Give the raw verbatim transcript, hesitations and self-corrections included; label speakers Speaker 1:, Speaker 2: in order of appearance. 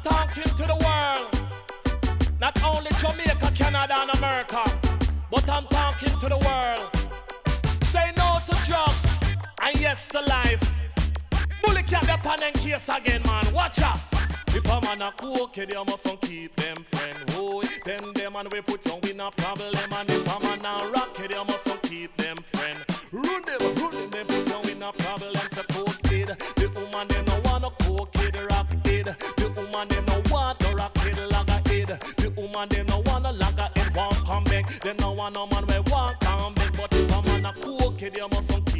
Speaker 1: talking to the world. Not only Jamaica, Canada, and America, but I'm talking to the world. Say no to drugs, and yes to life. Bully cat the pan and case again, man. Watch out. If a man a coke, they mustn't keep them friend. Oh, them them and we put you in a problem. And if a man a rock, they mustn't keep them friend. Run them, run them, they put you in a problem. Say coke kid, the woman they no want a coke kid, rock kid. The woman they no want a rock kid, laga kid. The woman they no want a laga kid, won't come back. They no want no man we want come back. But if a man a coke, they mustn't keep